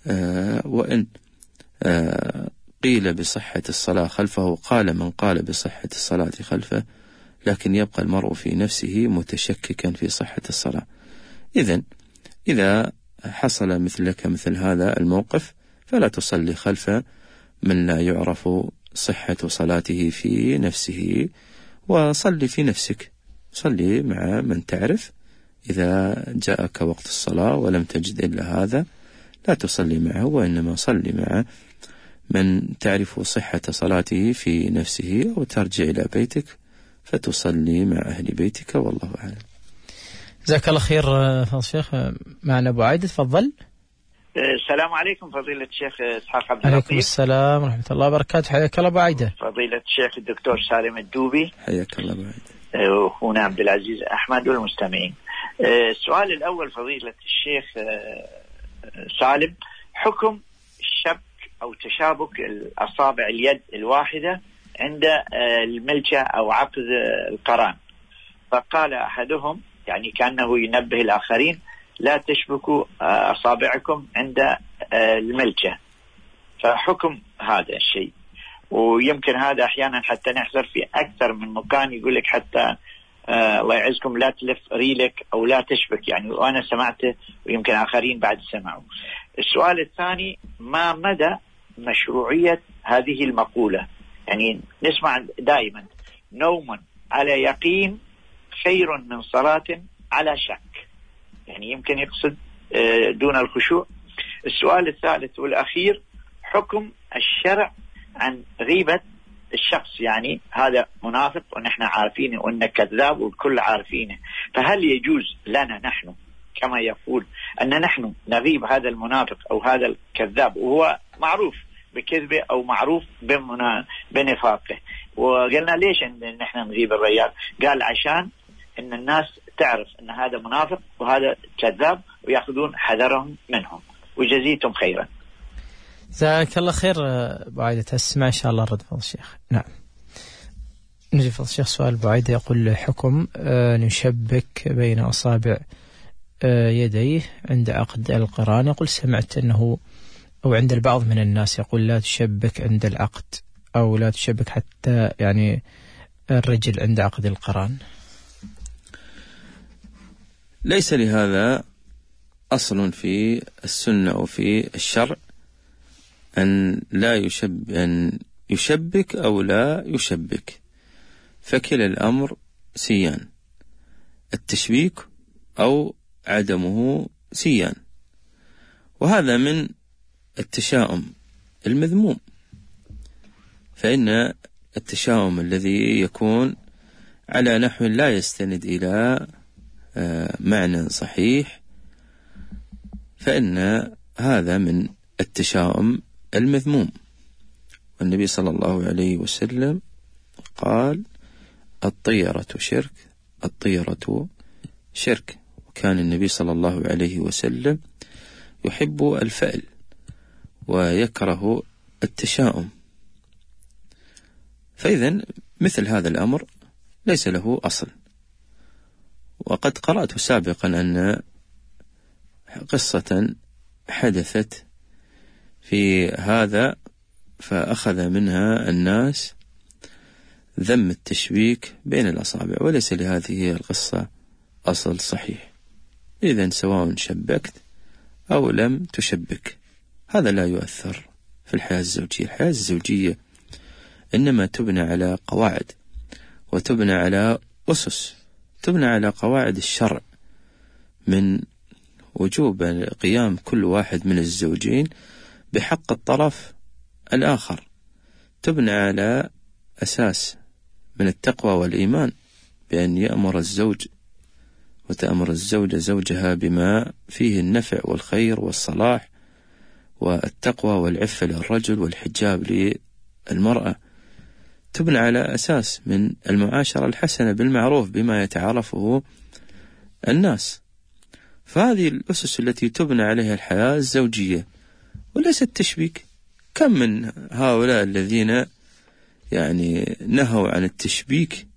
آه وإن آه قيل بصحة الصلاة خلفه قال من قال بصحة الصلاة خلفه، لكن يبقى المرء في نفسه متشككا في صحة الصلاة. إذن إذا حصل مثلك مثل هذا الموقف فلا تصلي خلف من لا يعرف صحة صلاته في نفسه، وصلي في نفسك، صلي مع من تعرف. إذا جاءك وقت الصلاة ولم تجد إلا هذا لا تصلي معه، وإنما صلي مع من تعرف صحة صلاته في نفسه، أو ترجع إلى بيتك فتصلي مع أهل بيتك، والله أعلم. جزاك الله خير فضل الشيخ. معنا أبو عايد، تفضل. السلام عليكم فضيلة الشيخ إسحاق عبد اللطيف. عليكم السلام ورحمة الله وبركاته. حياك الله أبو عايدة. فضيلة الشيخ الدكتور سالم الدوبي. حياك الله أبو عايدة. وهنا عبد العزيز أحمد والمستمعين. السؤال الأول فضيلة الشيخ سالم، حكم الشبك أو تشابك الأصابع اليد الواحدة عند الملجأ أو عقد القران. فقال أحدهم يعني كأنه ينبه الآخرين لا تشبكوا أصابعكم عند الملجأ، فحكم هذا الشيء. ويمكن هذا أحيانا حتى نحضر في أكثر من مكان يقول لك حتى آه الله يعزكم لا تلف ريلك أو لا تشبك، يعني وأنا سمعته ويمكن آخرين بعد سمعوا. السؤال الثاني، ما مدى مشروعية هذه المقولة؟ يعني نسمع دائما نوم على يقين خير من صلاة على شك، يعني يمكن يقصد آه دون الخشوع. السؤال الثالث والأخير، حكم الشرع عن غيبة الشخص، يعني هذا منافق ونحن عارفينه وأنه كذاب والكل عارفينه، فهل يجوز لنا نحن كما يقول أن نحن نغيب هذا المنافق أو هذا الكذاب وهو معروف بكذبه أو معروف بنفاقه؟ وقلنا ليش إن نحن نغيب الرجال؟ قال عشان إن الناس تعرف أن هذا منافق وهذا كذاب ويأخذون حذرهم منهم. وجزيتم خيرا. جزاك الله خير أبو عايدة. تسمع إن شاء الله الرد فضل الشيخ. نعم، نجي فضل الشيخ. سؤال أبو عايدة يقول حكم نشبك بين أصابع يديه عند عقد القران. يقول سمعت أنه أو عند البعض من الناس يقول لا تشبك عند العقد، أو لا تشبك حتى يعني الرجل عند عقد القران. ليس لهذا أصل في السنة أو في الشرع أن لا يشب أن يشبك أو لا يشبك، فكلا الأمر سيان، التشبيك أو عدمه سيان، وهذا من التشاؤم المذموم. فإن التشاؤم الذي يكون على نحو لا يستند إلى معنى صحيح فإن هذا من التشاؤم المذموم. والنبي صلى الله عليه وسلم قال الطيرة شرك، الطيرة شرك. وكان النبي صلى الله عليه وسلم يحب الفأل ويكره التشاؤم. فإذن مثل هذا الأمر ليس له أصل. وقد قرأت سابقا أن قصة حدثت في هذا فأخذ منها الناس ذم التشبيك بين الأصابع، وليس لهذه القصة أصل صحيح. إذن سواء شبكت أو لم تشبك هذا لا يؤثر في الحياة الزوجية. الحياة الزوجية إنما تبنى على قواعد وتبنى على أسس، تبنى على قواعد الشرع من وجوب قيام كل واحد من الزوجين بحق الطرف الآخر، تبنى على أساس من التقوى والإيمان بأن يأمر الزوج وتأمر الزوجة زوجها بما فيه النفع والخير والصلاح والتقوى والعفة للرجل والحجاب للمرأة، تبنى على أساس من المعاشرة الحسنة بالمعروف بما يتعارفه الناس. فهذه الأسس التي تبنى عليها الحياة الزوجية وليس التشبيك. كم من هؤلاء الذين يعني نهوا عن التشبيك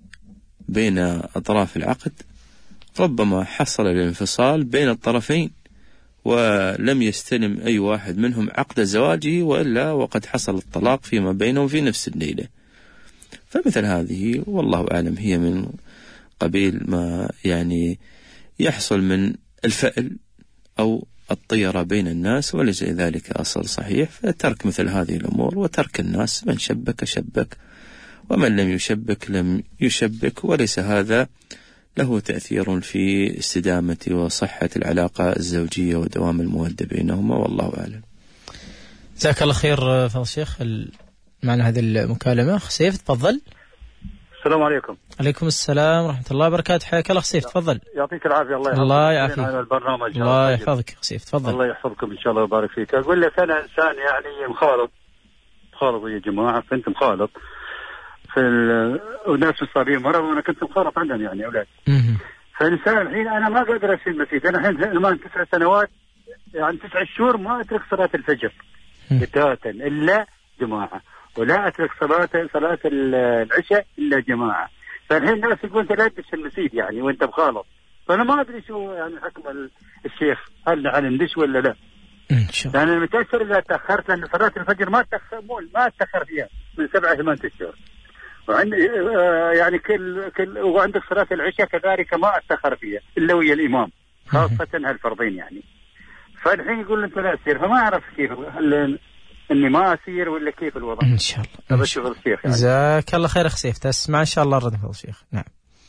بين أطراف العقد، ربما حصل الانفصال بين الطرفين ولم يستلم أي واحد منهم عقد زواجه، وإلا وقد حصل الطلاق فيما بينهم في نفس الليلة. فمثل هذه والله أعلم هي من قبيل ما يعني يحصل من الفأل أو الطيرة بين الناس، وليس ذلك أصل صحيح. فترك مثل هذه الأمور وترك الناس، من شبك شبك ومن لم يشبك لم يشبك، وليس هذا له تأثير في استدامة وصحة العلاقة الزوجية ودوام المودة بينهما، والله أعلم. جزاك الله خير فضل الشيخ. معنا هذه المكالمة. سيف تفضل. السلام عليكم. عليكم السلام ورحمة الله وبركاته. حياك الله سيف تفضل. يعطيك العافية. الله يحفظك. الله يعافيك. على البرنامج. الله يحفظك سيف تفضل. الله يحفظكم إن شاء الله ويبارك فيك. أقول لك أنا إنسان يعني مخالط مخالط يا جماعة، كنت مخالط في ال... وناس مصابين مرض، وأنا كنت مخالط عندهم يعني أولاد. فالإنسان الحين أنا ما قادر أسير مسجد. أنا الحين زمان تسع سنوات يعني تسع شهور ما أترك صلاة الفجر بتاتا إلا جماعة، ولا أترك صلاة صلاة العشاء إلا جماعة. فالحين الناس يقول أنت لا تدش المسجد يعني وأنت مخالط. فأنا ما أدري شو يعني حكم الشيخ، هل نحن ندش ولا لا؟ إن شاء الله. يعني متأثر إذا تأخرت، لأن صلاة الفجر ما تأخر ما تأخر فيها من سبعة ثمان أشهر. وعند يعني كل كل وعندك صلاة العشاء كذلك ما أتأخر فيها إلا ويا الإمام، خاصة هالفرضين يعني. فالحين يقول أنت لا أسير، فما أعرف كيف هل إني ما أسير ولا كيف الوضع. إن شاء الله. أبشر الشيخ. جزاك الله خير أخ سيف، تسمع إن شاء الله الرد فضل الشيخ. نعم.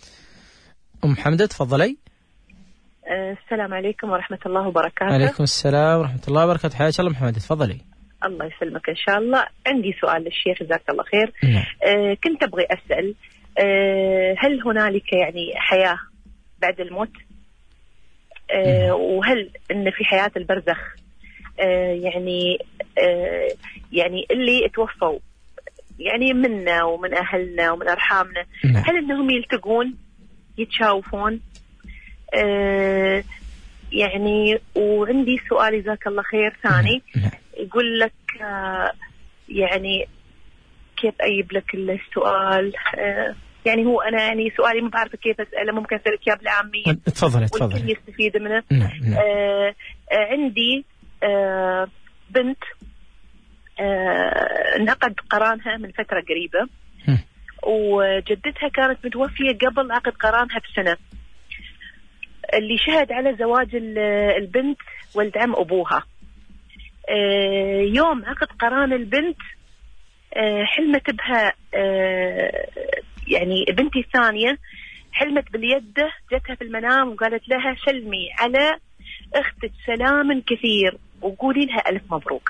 أم حمدة تفضلي. السلام عليكم ورحمة الله وبركاته. عليكم السلام ورحمة الله وبركاته. حياك الله محمد تفضلي. الله يسلمك إن شاء الله. عندي سؤال للشيخ جزاك الله خير. نعم. آه كنت أبغي أسأل آه هل هنالك يعني حياة بعد الموت؟ آه نعم. وهل إن في حياة البرزخ آه يعني آه يعني اللي توفوا يعني منا ومن أهلنا ومن أرحامنا نعم. هل إنهم يلتقون يتشاوفون؟ آه يعني وعندي سؤال جزاك الله خير ثاني. نعم. يقول لك آه يعني كيف أجيب لك السؤال؟ آه يعني هو أنا يعني سؤالي ما بعرف كيف أسأله، ممكن أسألك إياه بالعامية. تفضل تفضل. والكل يستفيد منه. نعم. نعم. آه آه عندي آه بنت آه انعقد قرانها من فترة قريبة، م. وجدتها كانت متوفية قبل عقد قرانها بسنة. اللي شهد على زواج البنت ولد عم أبوها. آه يوم عقد قران البنت آه حلمت بها آه يعني بنتي الثانية حلمت باليده، جتها في المنام وقالت لها سلمي على أختك سلام كثير وقولي لها ألف مبروك.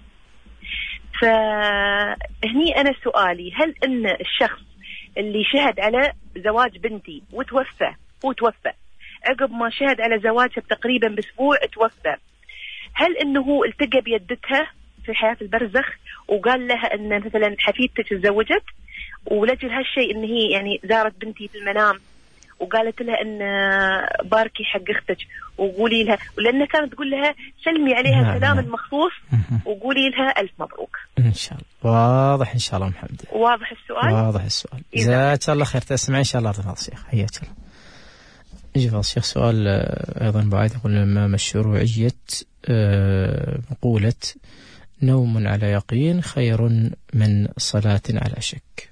فهني أنا سؤالي، هل أن الشخص اللي شهد على زواج بنتي وتوفى هو توفى عقب ما شهد على زواجها تقريبا بأسبوع توفى، هل أنه التقى بيدتها في حياة البرزخ وقال لها أن مثلا حفيدتك تزوجت، ولجل هالشيء أن هي يعني زارت بنتي في المنام وقالت لها أن باركي حق أختك وقولي لها، ولأنها كانت تقول لها سلمي عليها نعم سلام نعم. مخصوص وقولي لها ألف مبروك. إن شاء الله. واضح إن شاء الله محمد. واضح السؤال. واضح السؤال. جزاك الله خير. تسمع إن شاء الله رفض الشيخ. حياك الله. يجي فضل الشيخ سؤال أيضا بعد يقول ما مشروعية مقولة نوم على يقين خير من صلاة على شك؟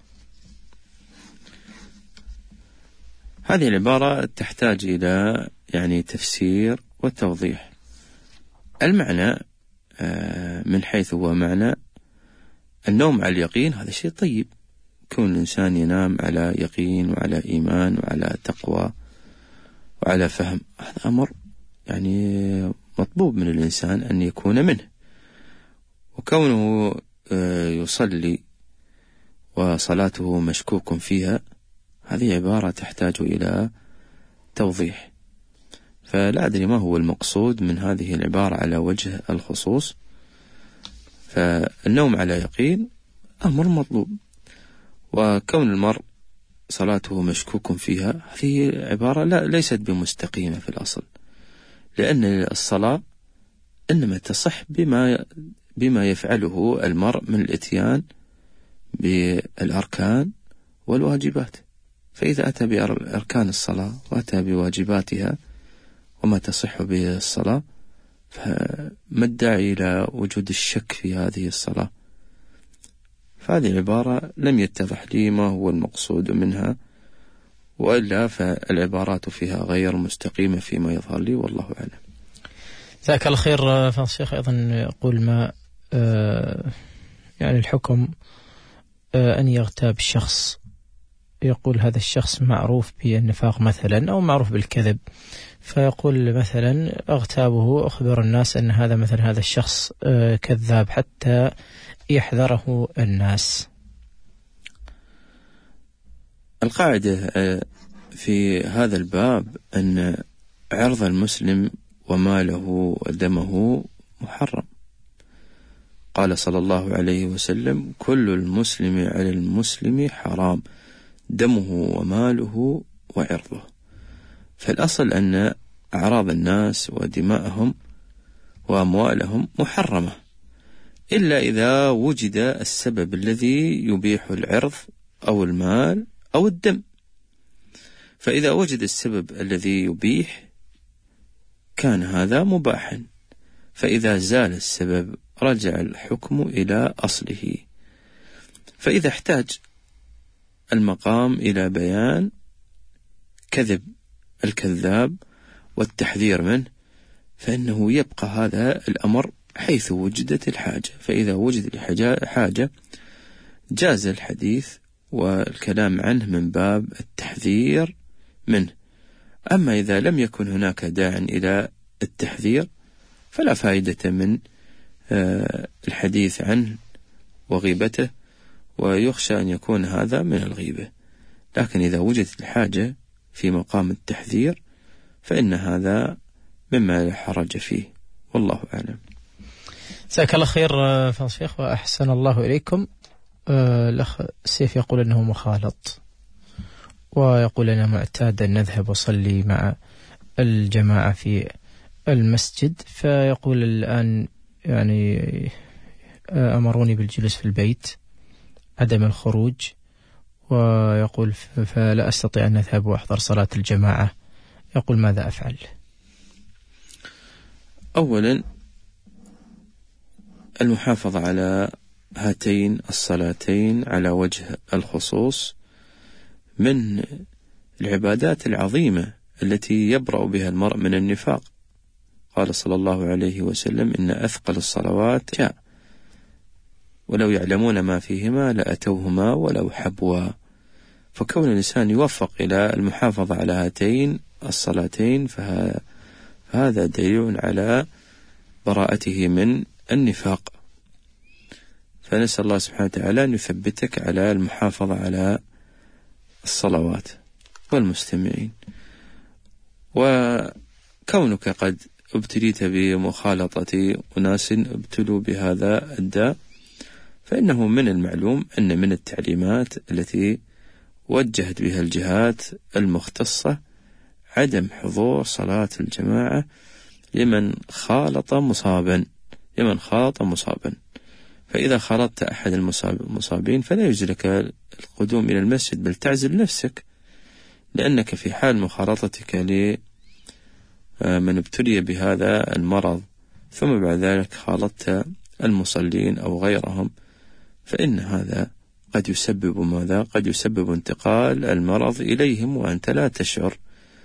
هذه العبارة تحتاج إلى يعني تفسير وتوضيح. المعنى من حيث هو معنى النوم على اليقين هذا شيء طيب، كون الإنسان ينام على يقين وعلى إيمان وعلى تقوى وعلى فهم، هذا أمر يعني مطلوب من الإنسان أن يكون منه. وكونه يصلي وصلاته مشكوك فيها هذه عبارة تحتاج إلى توضيح، فلا أدري ما هو المقصود من هذه العبارة على وجه الخصوص. فالنوم على يقين أمر مطلوب، وكون المرء صلاته مشكوك فيها هذه عبارة لا ليست بمستقيمة في الأصل، لأن الصلاة إنما تصح بما بما يفعله المرء من الإتيان بالأركان والواجبات. فإذا أتى بأركان الصلاة وأتى بواجباتها وما تصح به الصلاة فما الداعي إلى وجود الشك في هذه الصلاة؟ فهذه العبارة لم يتضح لي ما هو المقصود منها، وإلا فالعبارات فيها غير مستقيمة فيما يظهر لي، والله أعلم. جزاك الله خير. فالشيخ أيضا يقول ما آه يعني الحكم آه أن يغتاب الشخص، يقول هذا الشخص معروف بالنفاق مثلا أو معروف بالكذب، فيقول مثلا أغتابه، أخبر الناس أن هذا مثلا هذا الشخص آه كذاب حتى يحذره الناس. القاعدة في هذا الباب أن عرض المسلم وماله ودمه محرم. قال صلى الله عليه وسلم: كل المسلم على المسلم حرام، دمه وماله وعرضه. فالأصل أن أعراض الناس ودماءهم وأموالهم محرمة، إلا إذا وجد السبب الذي يبيح العرض أو المال أو الدم. فإذا وجد السبب الذي يبيح كان هذا مباحا، فإذا زال السبب رجع الحكم إلى أصله. فإذا احتاج المقام إلى بيان كذب الكذاب والتحذير منه، فإنه يبقى هذا الأمر حيث وجدت الحاجة. فإذا وجد الحاجة جاز الحديث والكلام عنه من باب التحذير منه. أما إذا لم يكن هناك داع إلى التحذير فلا فائدة من الحديث عنه وغيبته، ويخشى أن يكون هذا من الغيبة. لكن إذا وجدت الحاجة في مقام التحذير فإن هذا مما لا حرج فيه، والله أعلم. جزاك الله خير فضيلة الشيخ وأحسن الله إليكم. الأخ سيف يقول أنه مخالط، ويقول أنا معتاد أن نذهب وصلي مع الجماعة في المسجد، فيقول الآن يعني أمروني بالجلوس في البيت عدم الخروج، ويقول فلا أستطيع أن أذهب وأحضر صلاة الجماعة، يقول ماذا أفعل؟ أولا المحافظة على هاتين الصلاتين على وجه الخصوص من العبادات العظيمة التي يبرأ بها المرء من النفاق. قال صلى الله عليه وسلم: إن أثقل الصلوات جاء ولو يعلمون ما فيهما لأتوهما ولو حبوا. فكون الإنسان يوفق إلى المحافظة على هاتين الصلاتين فهذا دليل على براءته من النفاق. فنسأل الله سبحانه وتعالى أن يثبتك على المحافظة على الصلوات. والمستمعين، وكونك قد ابتليت بمخالطة أناس ابتلوا بهذا الداء، فإنه من المعلوم أن من التعليمات التي وجهت بها الجهات المختصة عدم حضور صلاة الجماعة لمن خالط مصابا لمن خالط مصابا فإذا خالطت أحد المصابين فلا يجوز لك القدوم إلى المسجد، بل تعزل نفسك، لأنك في حال مخالطتك لمن ابتلي بهذا المرض ثم بعد ذلك خالطت المصلين أو غيرهم، فإن هذا قد يسبب ماذا؟ قد يسبب انتقال المرض إليهم وأنت لا تشعر.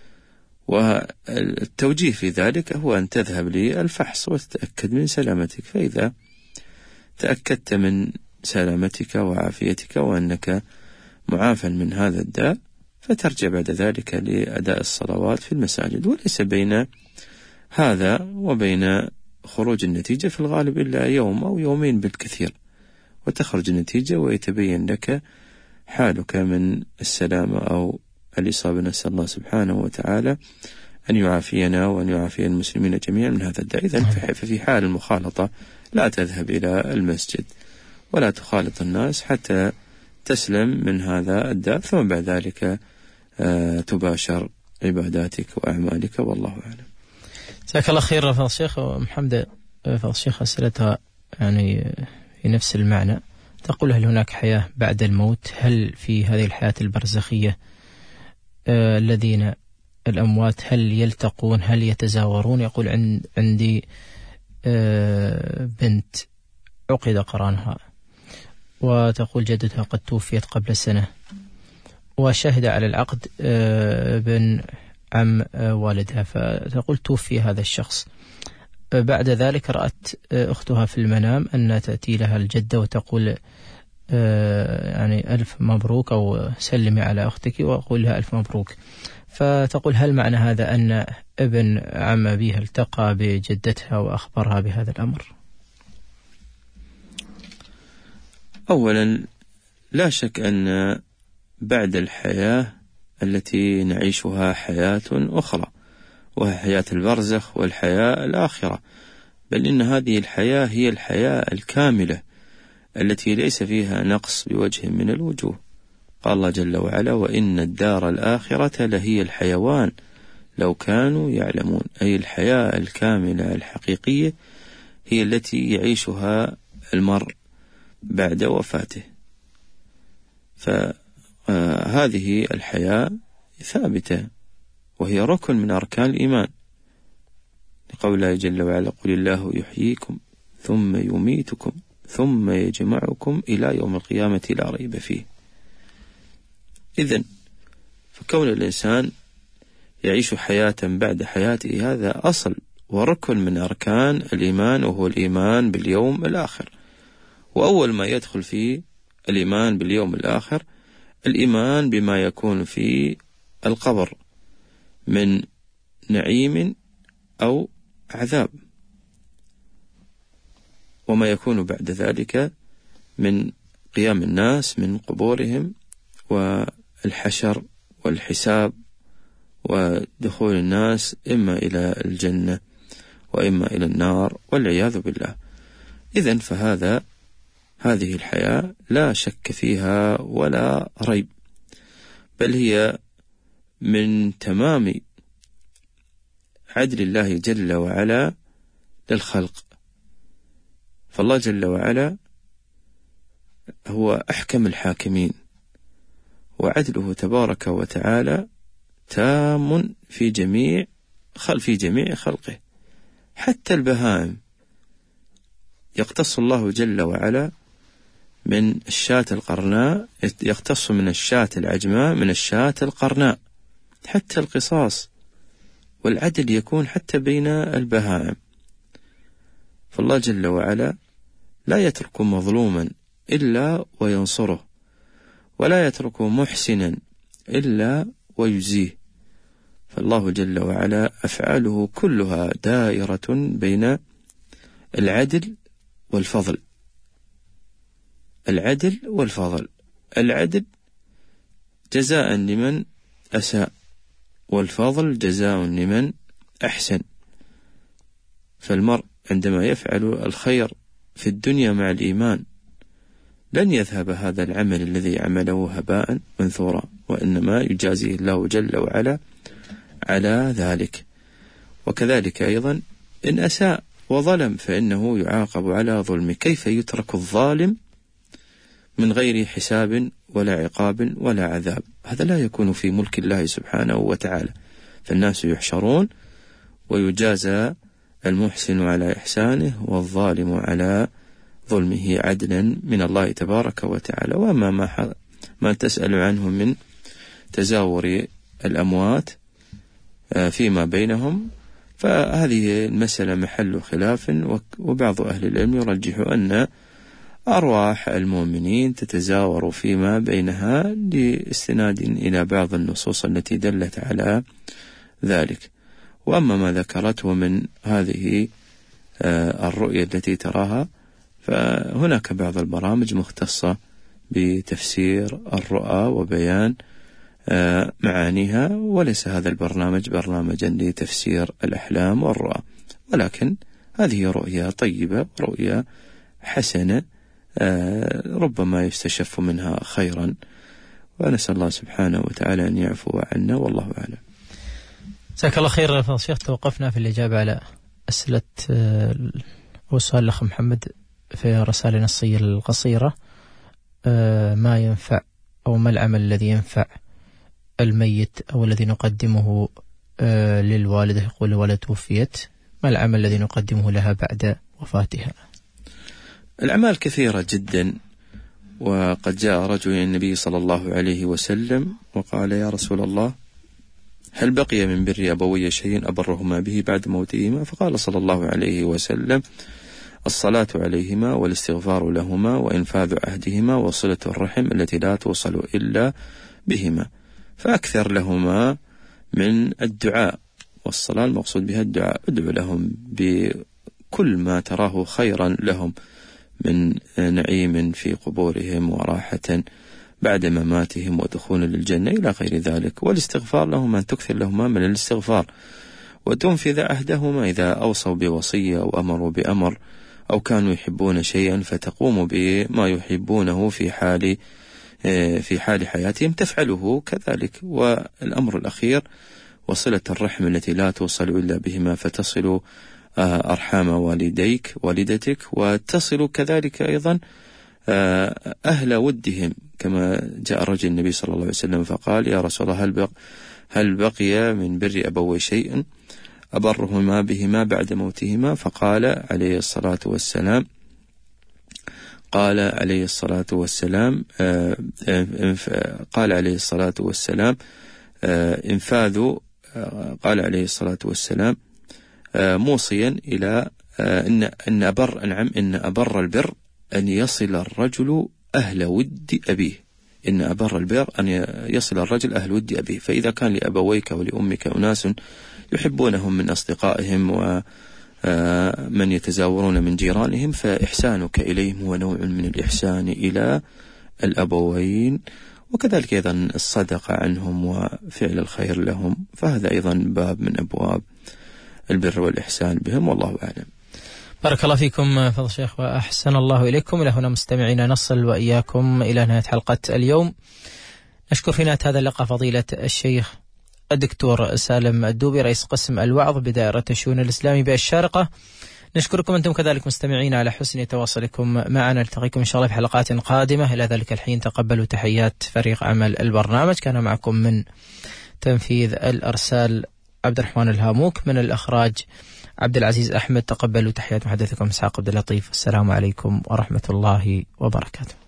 والتوجيه في ذلك هو أن تذهب للفحص وتتأكد من سلامتك، فإذا تأكدت من سلامتك وعافيتك وأنك معافى من هذا الداء فترجع بعد ذلك لأداء الصلوات في المساجد. وليس بين هذا وبين خروج النتيجة في الغالب إلا يوم أو يومين بالكثير، وتخرج النتيجة ويتبين لك حالك من السلامة أو الإصابة. نسأل الله سبحانه وتعالى أن يعافينا وأن يعافي المسلمين جميعا من هذا الداء. إذن ففي حال المخالطة لا تذهب إلى المسجد ولا تخالط الناس حتى تسلم من هذا الداء، ثم بعد ذلك تباشر عباداتك وأعمالك، والله أعلم. جزاك الله خير فضل الشيخ. ومحمد فضل الشيخ أسئلتها يعني في نفس المعنى، تقول هل هناك حياة بعد الموت؟ هل في هذه الحياة البرزخية آه الذين الأموات هل يلتقون، هل يتزاورون؟ يقول عند عندي بنت عقد قرانها، وتقول جدتها قد توفيت قبل سنة، وشهد على العقد ابن عم والدها، فتقول توفي هذا الشخص. بعد ذلك رأت أختها في المنام أن تأتي لها الجدة وتقول يعني ألف مبروك أو سلمي على أختك وأقول لها ألف مبروك. فتقول هل معنى هذا أن ابن عم أبيها التقى بجدتها وأخبرها بهذا الأمر؟ أولا لا شك أن بعد الحياة التي نعيشها حياة أخرى، وهي حياة البرزخ والحياة الآخرة، بل إن هذه الحياة هي الحياة الكاملة التي ليس فيها نقص بوجه من الوجوه. قال الله جل وعلا: وإن الدار الآخرة لهي الحيوان لو كانوا يعلمون. أي الحياة الكاملة الحقيقية هي التي يعيشها المرء بعد وفاته. فهذه الحياة ثابتة وهي ركن من أركان الإيمان، لقول الله جل وعلا: قل الله يحييكم ثم يميتكم ثم يجمعكم إلى يوم القيامة لا ريب فيه. إذن فكون الإنسان يعيش حياة بعد حياته هذا أصل وركن من أركان الإيمان، وهو الإيمان باليوم الآخر. وأول ما يدخل فيه الإيمان باليوم الآخر الإيمان بما يكون في القبر من نعيم أو عذاب، وما يكون بعد ذلك من قيام الناس من قبورهم والحشر والحساب ودخول الناس إما إلى الجنة وإما إلى النار والعياذ بالله. إذن فهذا هذه الحياة لا شك فيها ولا ريب، بل هي من تمام عدل الله جل وعلا للخلق. فالله جل وعلا هو أحكم الحاكمين، وعدله تبارك وتعالى تام في جميع خل في جميع خلقه. حتى البهائم يقتص الله جل وعلا من الشاة القرناء، يقتص من الشاة العجماء من الشاة القرناء. حتى القصاص والعدل يكون حتى بين البهائم. فالله جل وعلا لا يترك مظلوما إلا وينصره، ولا يترك محسنا إلا ويجزيه. فالله جل وعلا أفعاله كلها دائرة بين العدل والفضل. العدل والفضل، العدل جزاء لمن أساء، والفضل جزاء لمن أحسن. فالمرء عندما يفعل الخير في الدنيا مع الإيمان لن يذهب هذا العمل الذي عمله هباء منثورا، وإنما يجازيه الله جل وعلا على ذلك. وكذلك أيضا إن أساء وظلم فإنه يعاقب على ظلمه. كيف يترك الظالم من غير حساب ولا عقاب ولا عذاب؟ هذا لا يكون في ملك الله سبحانه وتعالى. فالناس يحشرون ويجازى المحسن على إحسانه والظالم على ظلمه عدلا من الله تبارك وتعالى. وأما ما, ما تسأل عنه من تزاور الأموات فيما بينهم فهذه المسألة محل خلاف، وبعض أهل العلم يرجح أن أرواح المؤمنين تتزاور فيما بينها لاستناد إلى بعض النصوص التي دلت على ذلك. وأما ما ذكرته من هذه الرؤية التي تراها فهناك بعض البرامج مختصة بتفسير الرؤى وبيان معانيها، وليس هذا البرنامج برنامجا لتفسير الأحلام والرؤى، ولكن هذه رؤية طيبة، رؤية حسنة، ربما يستشف منها خيرا، ونسأل الله سبحانه وتعالى أن يعفو عنا، والله أعلم. جزاك الله خير فضيلة الشيخ. توقفنا في الإجابة على أسئلة وسؤال الأخ محمد في رسالة نصية القصيرة، ما ينفع أو ما العمل الذي ينفع الميت أو الذي نقدمه للوالدة؟ يقول الوالدة توفيت ما العمل الذي نقدمه لها بعد وفاتها؟ الأعمال كثيرة جدا، وقد جاء رجل إلى النبي صلى الله عليه وسلم وقال: يا رسول الله، هل بقي من بر أبوي شيء أبرهما به بعد موتهما؟ فقال صلى الله عليه وسلم: الصلاة عليهما والاستغفار لهما وإنفاذ عهدهما وصلة الرحم التي لا توصل إلا بهما. فأكثر لهما من الدعاء، والصلاة المقصود بها الدعاء. ادعو لهم بكل ما تراه خيرا لهم من نعيم في قبورهم وراحة بعد مماتهم ودخول للجنة إلى غير ذلك. والاستغفار لهما، أن تكثر لهما من الاستغفار، وتنفذ عهدهما إذا أوصوا بوصية أو أمروا بأمر أو كانوا يحبون شيئا فتقوم بما يحبونه في حال في حال حياتهم تفعله كذلك. والأمر الأخير وصلة الرحم التي لا توصل إلا بهما، فتصل أرحام والديك والدتك، وتصل كذلك أيضا أهل ودهم، كما جاء رجل النبي صلى الله عليه وسلم فقال: يا رسول الله، هل بق هل بقي من بر أبوي شيء أبرهما بهما بعد موتهما؟ فقال عليه الصلاة والسلام قال عليه الصلاة والسلام قال عليه الصلاة والسلام انفاذ قال عليه الصلاة والسلام موصيا إلى إن إن أبر أنعم إن أبر البر أن يصل الرجل أهل ود أبيه إن أبر البر أن يصل الرجل أهل ود أبيه. فإذا كان لأبويك ولأمك أناس يحبونهم من أصدقائهم ومن يتزاورون من جيرانهم، فإحسانك إليهم هو نوع من الإحسان إلى الأبوين، وكذلك أيضا الصدقة عنهم وفعل الخير لهم، فهذا أيضا باب من أبواب البر والإحسان بهم، والله أعلم. بارك الله فيكم فضل الشيخ وأحسن الله إليكم. إلى هنا مستمعينا نصل وإياكم إلى نهاية حلقة اليوم. نشكر في نهاية هذا اللقاء فضيلة الشيخ الدكتور سالم الدوبي، رئيس قسم الوعظ بدائرة الشؤون الإسلامي بالشارقة. نشكركم أنتم كذلك مستمعين على حسن تواصلكم معنا. نلتقيكم إن شاء الله في حلقات قادمة. إلى ذلك الحين تقبلوا تحيات فريق عمل البرنامج. كان معكم من تنفيذ الأرسال عبد الرحمن الهاموك، من الإخراج عبد العزيز أحمد. تقبلوا تحيات محدثكم إسحاق عبد اللطيف. السلام عليكم ورحمة الله وبركاته.